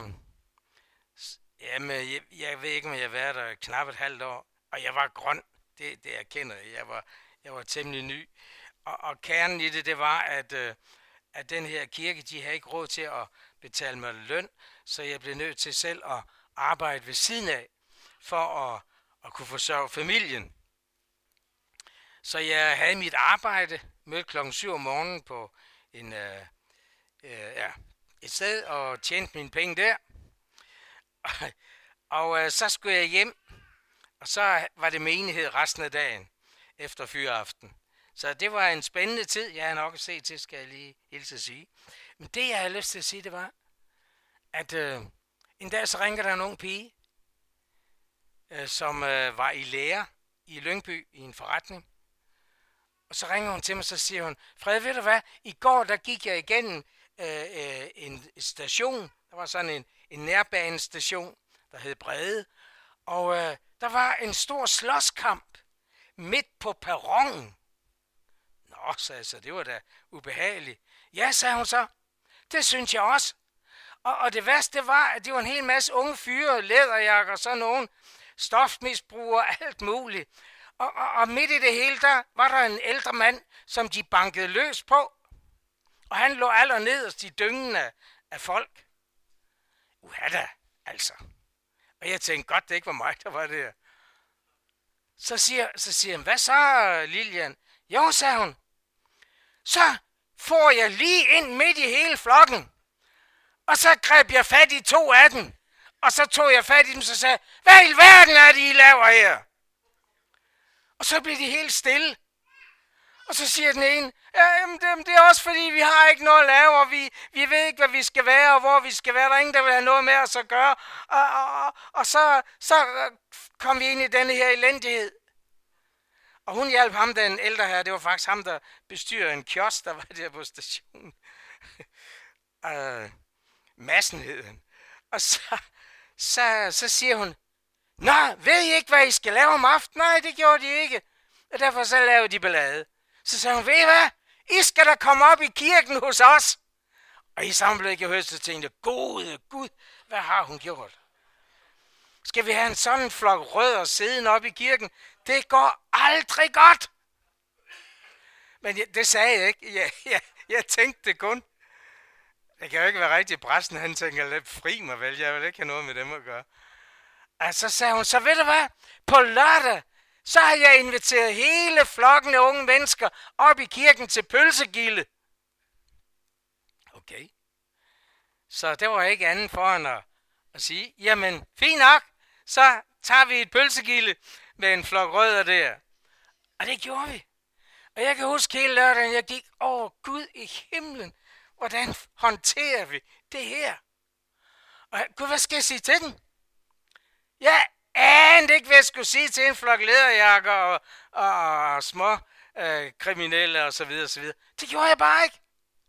jamen, jeg, jeg ved ikke, om jeg har været der knap et halvt år, og jeg var grøn, det, det erkender jeg. Jeg var, jeg var temmelig ny. Og, og kernen i det, det var, at, øh, at den her kirke, de havde ikke råd til at betale mig løn, så jeg blev nødt til selv at arbejde ved siden af, for at, at kunne forsørge familien. Så jeg havde mit arbejde, mødte klokken syv om morgenen på en, øh, øh, ja, et sted og tjente mine penge der. Og, og øh, så skulle jeg hjem, og så var det menighed resten af dagen efter fyreaften. Så det var en spændende tid, jeg har nok at se til, skal jeg lige hilse at sige. Men det, jeg havde lyst til at sige, det var, at øh, en dag så ringer der en ung pige, øh, som øh, var i lære i Lyngby i en forretning. Og så ringer hun til mig, så siger hun, Fred, ved du hvad, i går der gik jeg igennem øh, øh, en station, der var sådan en, en nærbanestation, der hed Brede, og øh, der var en stor slåskamp midt på perronen. Nå, sagde jeg så, det var da ubehageligt. Ja, sagde hun så, det synes jeg også. Og, og det værste var, at det var en hel masse unge fyre, læderjakker og sådan nogen, stofmisbrugere, alt muligt. Og, og, og midt i det hele, der var der en ældre mand, som de bankede løs på. Og han lå allernederst i dyngen af, af folk. Uha da, altså. Og jeg tænkte godt, det ikke var mig, der var der. Så siger, så siger han, hvad så, Lilian? Jo, sagde hun. Så får jeg lige ind midt i hele flokken. Og så greb jeg fat i to af dem. Og så tog jeg fat i dem, så sagde hvad i verden er det, I laver her? Og så blev de helt stille. Og så siger den ene, ja, jamen, det, det er også fordi, vi har ikke noget at lave, og vi, vi ved ikke, hvad vi skal være, og hvor vi skal være. Der er ingen, der vil have noget med os at gøre. Og, og, og, og så, så kom vi ind i denne her elendighed. Og hun hjalp ham, den ældre her. Det var faktisk ham, der bestyrede en kiosk, der var der på stationen. uh, Massen hed han. Og så, så, så siger hun, nå, ved I ikke, hvad I skal lave om aftenen? Nej, det gjorde de ikke. Og derfor så lavede de ballade. Så sagde hun, ved I hvad? I skal da komme op i kirken hos os. Og i samme blik, jeg hørte, så tænkte jeg, gode Gud, hvad har hun gjort? Skal vi have en sådan flok rødder siddende op i kirken? Det går aldrig godt. Men jeg, det sagde jeg ikke. Jeg, jeg, jeg tænkte det kun. Det kan jo ikke være rigtigt. Præsten han tænker, lidt fri mig vel. Jeg vil ikke have noget med dem at gøre. Og så sagde hun, så ved du hvad? På lørdag, så har jeg inviteret hele flokken af unge mennesker op i kirken til pølsegilde. Okay. Så det var ikke andet for end at, at sige, jamen fint nok, så tager vi et pølsegilde med en flok rødder der. Og det gjorde vi. Og jeg kan huske hele lørdagen, jeg gik, åh Gud i himlen, hvordan håndterer vi det her? Og Gud, hvad skal jeg sige til den? Jeg anede ikke, hvad jeg skulle sige til en flok læderjakker og, og, og små øh, kriminelle og så videre, og så videre. Det gjorde jeg bare ikke.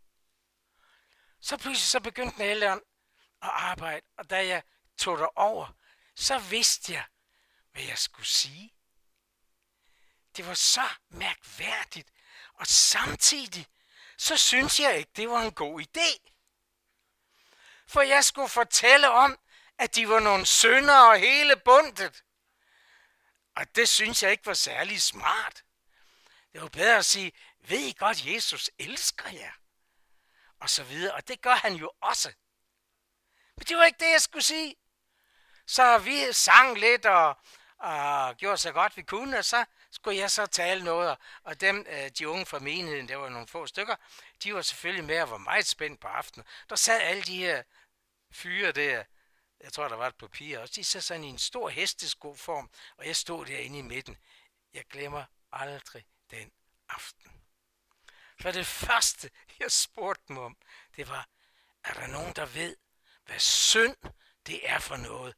Så pludselig så begyndte den ældre at arbejde, og da jeg tog det over, så vidste jeg, hvad jeg skulle sige. Det var så mærkværdigt, og samtidig, så synes jeg ikke, det var en god idé. For jeg skulle fortælle om, at de var nogle syndere og hele bundet. Og det synes jeg ikke var særlig smart. Det var bedre at sige, ved I godt, Jesus elsker jer? Og så videre, og det gør han jo også. Men det var ikke det, jeg skulle sige. Så vi sang lidt og, og gjorde så godt vi kunne, og så skulle jeg så tale noget. Og dem, de unge fra menigheden, der var nogle få stykker, de var selvfølgelig med og var meget spændt på aftenen. Der sad alle de her fyre der, jeg tror, der var et papir også, de sad sådan i en stor hesteskoform, og jeg stod derinde i midten. Jeg glemmer aldrig den aften. For det første, jeg spurgte dem om, det var, er der nogen, der ved, hvad synd det er for noget?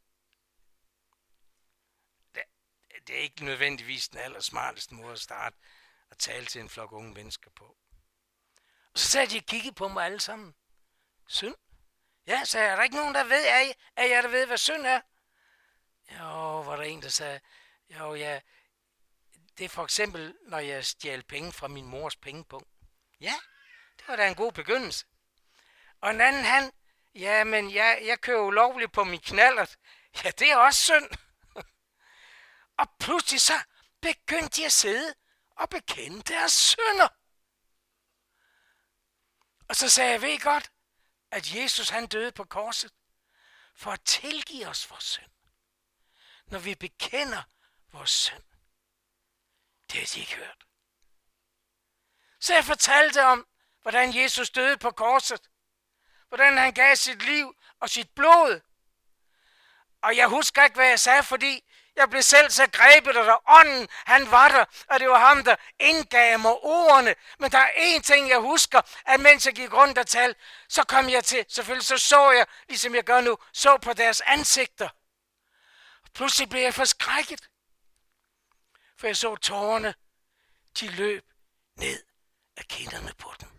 Det, det er ikke nødvendigvis den allersmarteste måde at starte at tale til en flok unge mennesker på. Og så sagde de og kiggede på mig alle sammen. Synd? Ja, så er der ikke nogen, der ved, er, I, er jeg, der ved, hvad synd er? Jo, var der en, der sagde, jo, ja, det er for eksempel, når jeg stjal penge fra min mors pengepunkt. Ja, det var da en god begyndelse. Og en anden, han, ja, men jeg, jeg kører ulovligt på min knallert. Ja, det er også synd. Og pludselig så begyndte de at sidde og bekende deres synder. Og så sagde jeg, ved I godt, at Jesus han døde på korset for at tilgive os vores synd. Når vi bekender vores synd. Det har de ikke hørt. Så jeg fortalte om, hvordan Jesus døde på korset. Hvordan han gav sit liv og sit blod. Og jeg husker ikke, hvad jeg sagde, fordi jeg blev selv så grebet, og der ånden, han var der, og det var ham, der indgav mig ordene. Men der er én ting, jeg husker, at mens jeg gik rundt og talte, så kom jeg til, selvfølgelig så så jeg, ligesom jeg gør nu, så på deres ansigter. Og pludselig blev jeg forskrækket. For jeg så tårerne, de løb ned af kinderne på dem.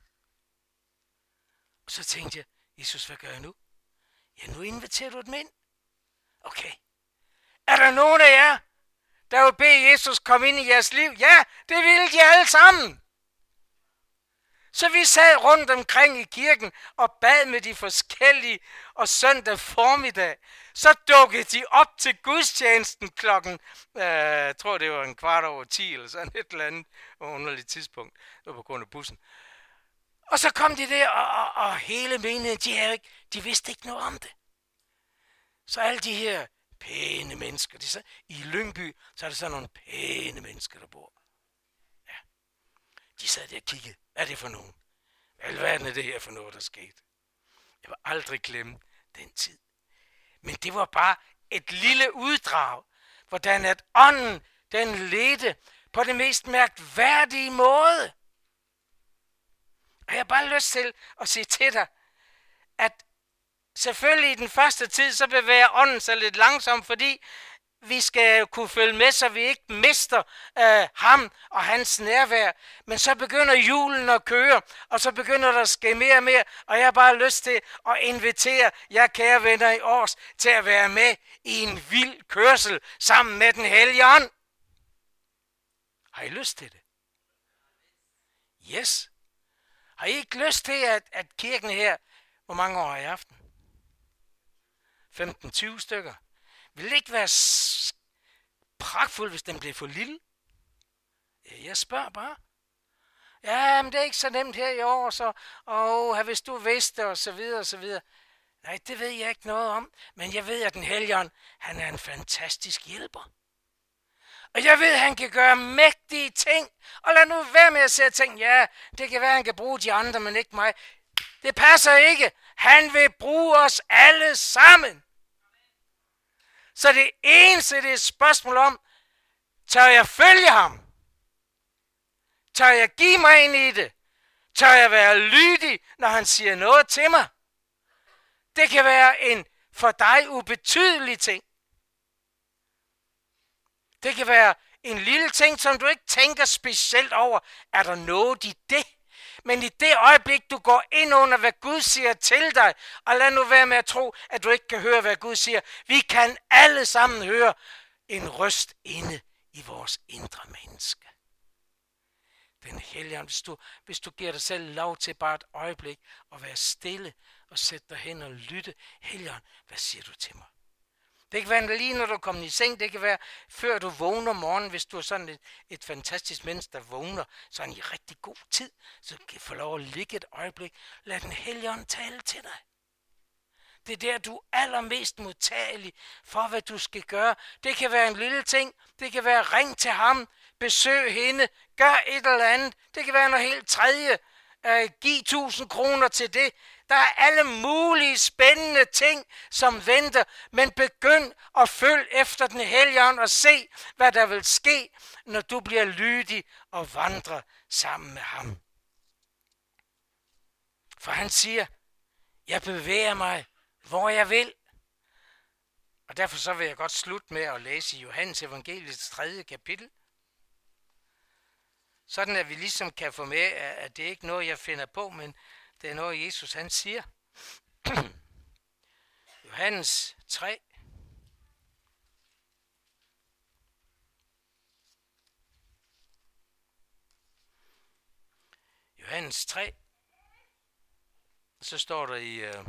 Og så tænkte jeg, Jesus, hvad gør jeg nu? Ja, nu inviterer du dem ind. Okay. Er der nogen af jer, der vil bede Jesus komme ind i jeres liv? Ja, det ville de alle sammen. Så vi sad rundt omkring i kirken og bad med de forskellige, og søndag formiddag, så dukkede de op til gudstjenesten klokken, øh, jeg tror det var en kvart over ti, eller sådan et eller andet underligt tidspunkt, det var på grund af bussen. Og så kom de der, og, og, og hele menigheden, de, havde ikke, de vidste ikke noget om det. Så alle de her pæne mennesker, de så, i Lyngby, så er der sådan nogle pæne mennesker, der bor. Ja. De sad der og kiggede, hvad er det for nogen? Hvad i verden er det her for noget, der skete? Jeg vil aldrig glemme den tid. Men det var bare et lille uddrag, hvordan at ånden, den ledte på det mest mærkværdige måde. Og jeg har bare lyst til at sige til dig, at selvfølgelig i den første tid, så bevæger ånden sig lidt langsomt, fordi vi skal kunne følge med, så vi ikke mister øh, ham og hans nærvær. Men så begynder julen at køre, og så begynder der at ske mere og mere, og jeg har bare lyst til at invitere jer kære venner i års til at være med i en vild kørsel sammen med den hellige ånd. Har I lyst til det? Yes. Har I ikke lyst til, at, at kirken her, hvor mange år har I haft den? femten tyve stykker. Vil det ikke være s- pragtfuldt, hvis den blev for lille? Ja, jeg spørger bare. Ja, men det er ikke så nemt her i år, så åh, hvis du vidste, og så videre, og så videre. Nej, det ved jeg ikke noget om, men jeg ved, at den Helligånd, han er en fantastisk hjælper. Og jeg ved, at han kan gøre mægtige ting. Og lad nu være med at sætte ting, ja, det kan være, at han kan bruge de andre, men ikke mig. Det passer ikke. Han vil bruge os alle sammen. Så det eneste, det er et spørgsmål om, tør jeg følge ham? Tør jeg give mig ind i det? Tør jeg være lydig, når han siger noget til mig? Det kan være en for dig ubetydelig ting. Det kan være en lille ting, som du ikke tænker specielt over. Er der noget i det? Men i det øjeblik, du går ind under, hvad Gud siger til dig, og lad nu være med at tro, at du ikke kan høre, hvad Gud siger. Vi kan alle sammen høre en røst inde i vores indre menneske. Den Helligånd, hvis du, hvis du giver dig selv lov til bare et øjeblik at være stille og sætte dig hen og lytte. Helligånd, hvad siger du til mig? Det kan være lige når du kommer i seng, det kan være før du vågner om morgenen, hvis du er sådan et, et fantastisk menneske, der vågner sådan i rigtig god tid, så kan du få lov at ligge et øjeblik. Lad den Helligånd tale til dig. Det er der, du er allermest modtagelig for, hvad du skal gøre. Det kan være en lille ting, det kan være ring til ham, besøg hende, gør et eller andet. Det kan være noget helt tredje, uh, giv tusind kroner til det. Der er alle mulige spændende ting, som venter, men begynd at følge efter den Helligånd og se, hvad der vil ske, når du bliver lydig og vandrer sammen med ham. For han siger, jeg bevæger mig, hvor jeg vil. Og derfor så vil jeg godt slutte med at læse i Johannes evangeliets tredje kapitel. Sådan at vi ligesom kan få med, at det ikke er noget, jeg finder på, men det er noget, Jesus han siger. Johannes tre. Johannes tre. Så står der i... Øh,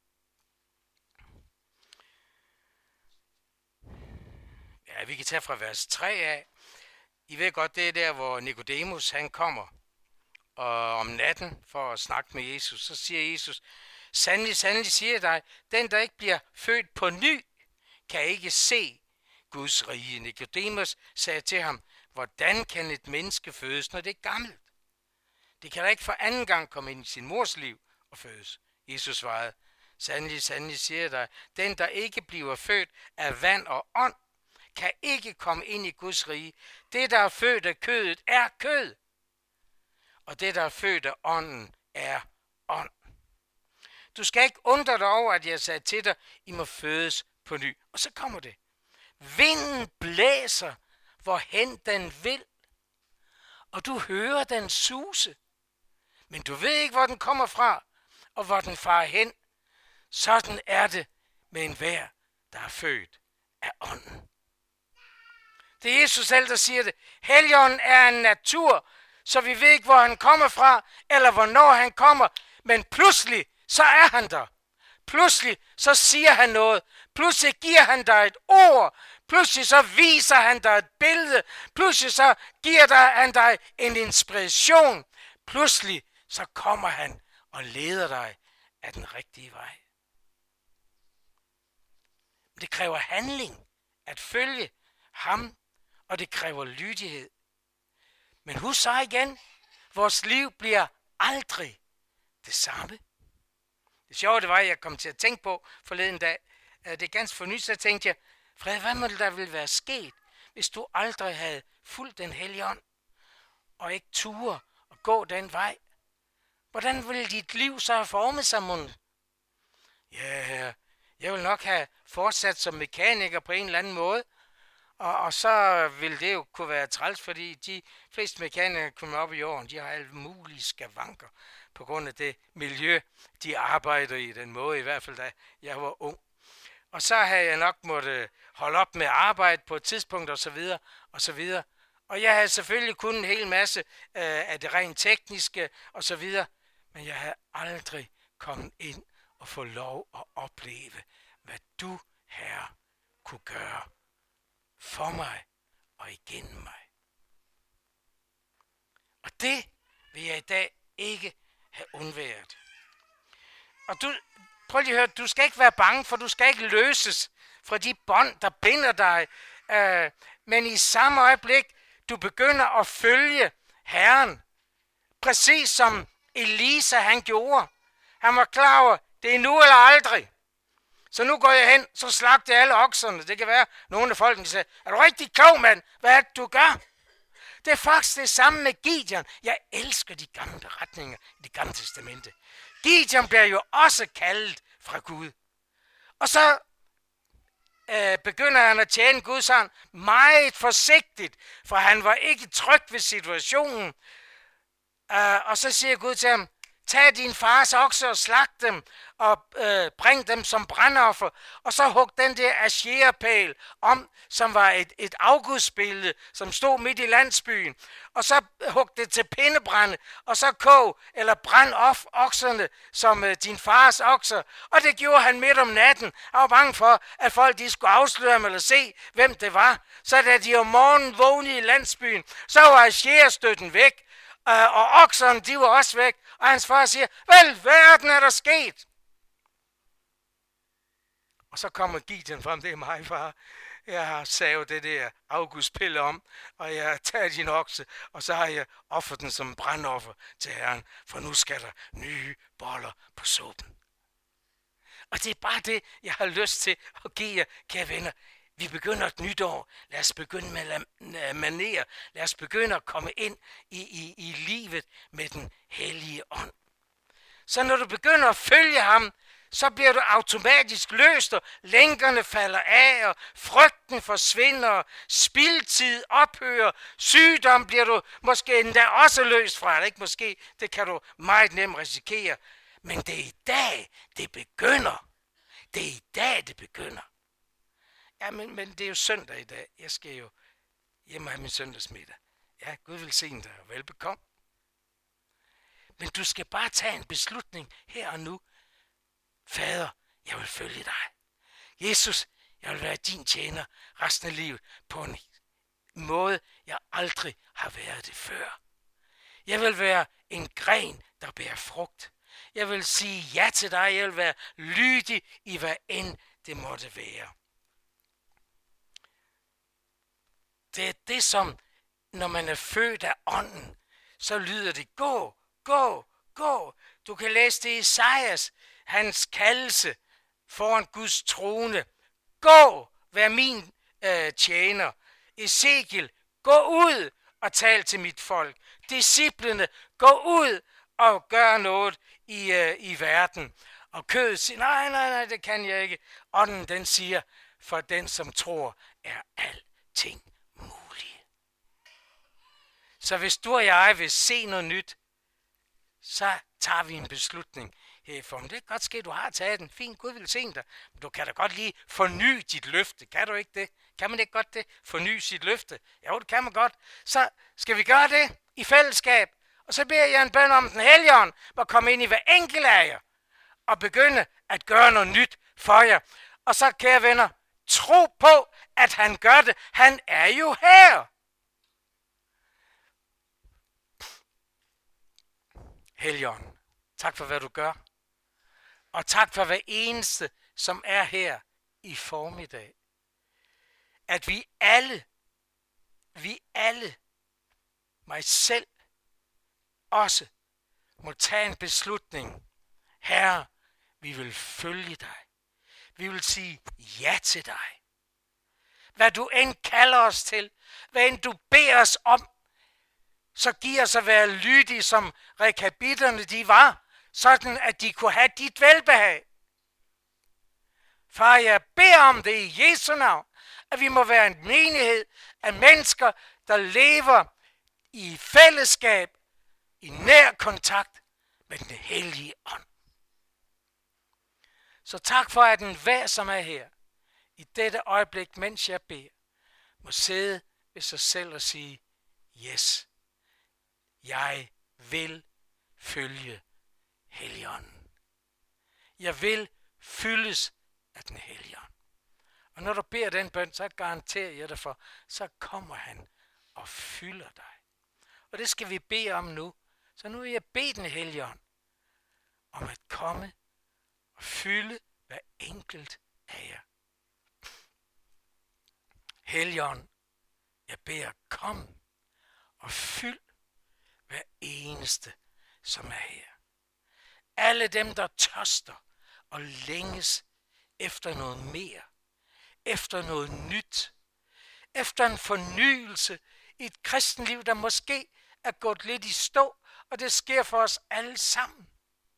ja, vi kan tage fra vers tre af. I ved godt, det er der, hvor Nikodemus han kommer og om natten for at snakke med Jesus. Så siger Jesus, sandelig, sandelig siger jeg dig, den der ikke bliver født på ny, kan ikke se Guds rige. Nikodemus sagde til ham, hvordan kan et menneske fødes, når det er gammelt? Det kan da ikke for anden gang komme ind i sin mors liv og fødes. Jesus svarede, sandelig, sandelig siger jeg dig, den der ikke bliver født af vand og ånd, kan ikke komme ind i Guds rige. Det, der er født af kødet, er kød. Og det, der er født af ånden, er ånd. Du skal ikke undre dig over, at jeg sagde til dig, I må fødes på ny. Og så kommer det. Vinden blæser, hvorhen den vil. Og du hører den suse. Men du ved ikke, hvor den kommer fra, og hvor den farer hen. Sådan er det med enhver, der er født af ånden. Det er Jesus selv, der siger det. Helligånden er en natur, så vi ved ikke, hvor han kommer fra, eller hvornår han kommer. Men pludselig, så er han der. Pludselig, så siger han noget. Pludselig giver han dig et ord. Pludselig, så viser han dig et billede. Pludselig, så giver der han dig en inspiration. Pludselig, så kommer han og leder dig af den rigtige vej. Det kræver handling at følge ham, og det kræver lydighed. Men husk så igen, vores liv bliver aldrig det samme. Det sjove det var, at jeg kom til at tænke på forleden dag. Det er ganske for nyt, så tænkte jeg, Fred, hvad må der ville være sket, hvis du aldrig havde fulgt den Hellige Ånd, og ikke ture og gå den vej? Hvordan ville dit liv så have formet sig, mon? Ja, jeg vil nok have fortsat som mekaniker på en eller anden måde, og, og så ville det jo kunne være træls, fordi de fleste mekanikere kommer op i jorden, de har alle mulige skavanker på grund af det miljø, de arbejder i, den måde i hvert fald, da jeg var ung. Og så havde jeg nok måtte holde op med arbejde på et tidspunkt, og så videre, og så videre. Og jeg havde selvfølgelig kun en hel masse øh, af det rent tekniske, og så videre. Men jeg havde aldrig kommet ind og få lov at opleve, hvad du, Herre, kunne gøre for mig og igennem mig. Og det vil jeg i dag ikke have undværet. Og du, prøv lige at høre, du skal ikke være bange, for du skal ikke løses fra de bånd, der binder dig. Øh, men i samme øjeblik, du begynder at følge Herren, præcis som Elisa han gjorde. Han var klar over, det er nu eller aldrig. Så nu går jeg hen, så slagter jeg alle okserne. Det kan være, nogle af folkene siger, er du rigtig klog, mand? Hvad er det, du gør? Det er faktisk det samme med Gideon. Jeg elsker de gamle beretninger i det gamle testamente. Gideon bliver jo også kaldet fra Gud. Og så øh, begynder han at tjene Gud sådan meget forsigtigt, for han var ikke tryg ved situationen. Uh, og så siger Gud til ham, tag din fars okser og slag dem, og øh, bring dem som brandoffer, og så hug den der asherapæl om, som var et, et afgudsbillede, som stod midt i landsbyen, og så hug det til pindebrænde, og så kog eller brænd off okserne som øh, din fars okser. Og det gjorde han midt om natten. Han var bange for, at folk de skulle afsløre ham eller se, hvem det var. Så da de om morgenen vågnede i landsbyen, så var asherastøtten væk, øh, og okserne de var også væk. Og hans far siger, vel, verden er der sket. Og så kommer Gideon frem, det er mig, far. Jeg har savet det der afgudspille om, og jeg har taget din okse, og så har jeg offret den som brandoffer til Herren, for nu skal der nye boller på suppen. Og det er bare det, jeg har lyst til at give jer, kære venner. Vi begynder et nyt år. Lad os begynde med manér. Lad os begynde at komme ind i, i, i livet med den hellige ånd. Så når du begynder at følge ham, så bliver du automatisk løst, og lænkerne falder af, og frygten forsvinder, spildtid ophører, sygdom bliver du måske endda også løst fra, eller ikke måske, det kan du meget nemt risikere. Men det er i dag, det begynder. Det er i dag, det begynder. Ja, men, men det er jo søndag i dag. Jeg skal jo hjem og have min søndagsmiddag. Ja, Gud velsigne dig, og velbekomme. Men du skal bare tage en beslutning her og nu. Fader, jeg vil følge dig. Jesus, jeg vil være din tjener resten af livet på en måde, jeg aldrig har været det før. Jeg vil være en gren, der bærer frugt. Jeg vil sige ja til dig. Jeg vil være lydig i hvad end det måtte være. Det er det, som når man er født af ånden, så lyder det, gå, gå, gå. Du kan læse det i Esajas, hans kaldelse foran Guds trone. Gå, vær min øh, tjener. Ezekiel, gå ud og tal til mit folk. Disciplene, gå ud og gør noget i, øh, i verden. Og kødet siger, nej, nej, nej, det kan jeg ikke. Ånden, den siger, for den som tror, er alting muligt. Så hvis du og jeg vil se noget nyt, så tager vi en beslutning herfor. Men det kan godt ske, at du har taget den. Fint, Gud vil se dig. Men du kan da godt lige forny dit løfte. Kan du ikke det? Kan man ikke godt det? Forny sit løfte? Jo, det kan man godt. Så skal vi gøre det i fællesskab. Og så beder jeg en bøn om den hellige ånd, må komme ind i hver enkelt af jer, og begynde at gøre noget nyt for jer. Og så, kære venner, tro på, at han gør det. Han er jo her. Helligånd, tak for hvad du gør. Og tak for hver eneste, som er her i formiddag. At vi alle, vi alle, mig selv, også må tage en beslutning. Herre, vi vil følge dig. Vi vil sige ja til dig. Hvad du end kalder os til, hvad end du beder os om, så giv os at være lydige, som rekabitterne de var, sådan at de kunne have dit velbehag. Far, jeg beder om det i Jesu navn, at vi må være en menighed af mennesker, der lever i fællesskab, i nær kontakt med den hellige ånd. Så tak for, at den hver, som er her, i dette øjeblik, mens jeg beder, må sidde ved sig selv og sige, yes, jeg vil følge Helligånden. Jeg vil fyldes af den hellige ånd. Og når du beder den bøn, så garanterer jeg dig for, så kommer han og fylder dig. Og det skal vi bede om nu. Så nu vil jeg bede den Helligånd om at komme og fylde hver enkelt af jer. Helligånd, jeg beder, kom og fyld hver eneste, som er her. Alle dem, der tørster og længes efter noget mere, efter noget nyt, efter en fornyelse i et kristenliv, der måske er gået lidt i stå, og det sker for os alle sammen.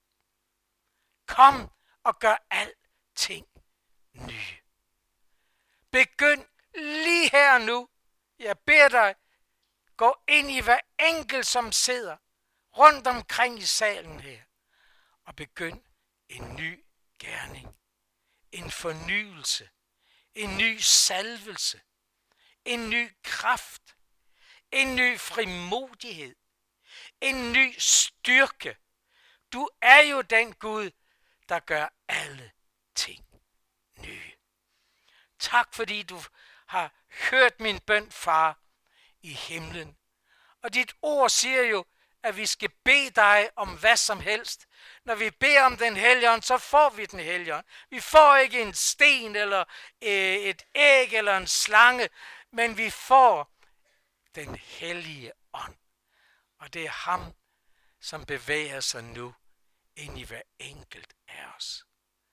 Kom og gør alting nye. Begynd lige her nu. Jeg beder dig, gå ind i hver enkelt, som sidder rundt omkring i salen her, og begynd en ny gerning, en fornyelse, en ny salvelse, en ny kraft, en ny frimodighed, en ny styrke. Du er jo den Gud, der gør alle ting nye. Tak fordi du har hørt min bøn, far, i himlen. Og dit ord siger jo, at vi skal bede dig om hvad som helst. Når vi beder om den Helligånd, så får vi den Helligånd. Vi får ikke en sten, eller et æg, eller en slange, men vi får den Hellige Ånd. Og det er ham, som bevæger sig nu ind i hver enkelt af os.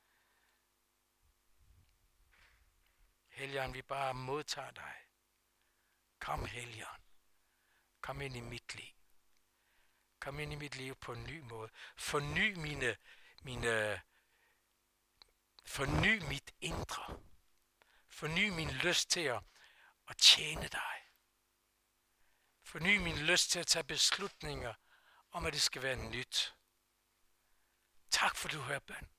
Helligånd, vi bare modtager dig. Kom, Helligånd. Kom ind i mit liv. Kom ind i mit liv på en ny måde. Forny mine, mine, forny mit indre. Forny min lyst til at, at tjene dig. Forny min lyst til at tage beslutninger om, at det skal være nyt. Tak for du hører bøn.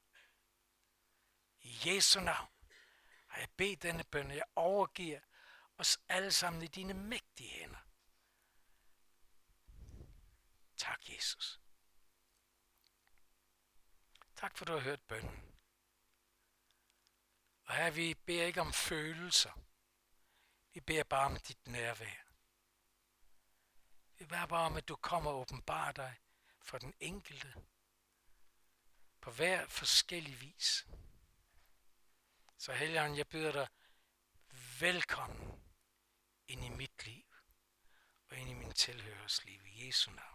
I Jesu navn har jeg bedt denne bøn, og jeg overgiver os alle sammen i dine mægtige hænder. Tak, Jesus. Tak for du har hørt bønnen. Og her vi beder ikke om følelser. Vi beder bare om dit nærvær. Vi beder bare om, at du kommer og åbenbarer dig for den enkelte på hver forskellig vis. Så Helligånd, jeg byder dig velkommen ind i mit liv og ind i min tilhørers liv i Jesu navn.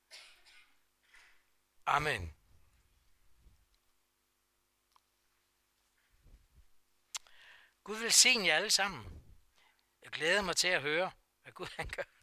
Amen. Gud velsigne jer alle sammen. Jeg glæder mig til at høre, hvad Gud han gør.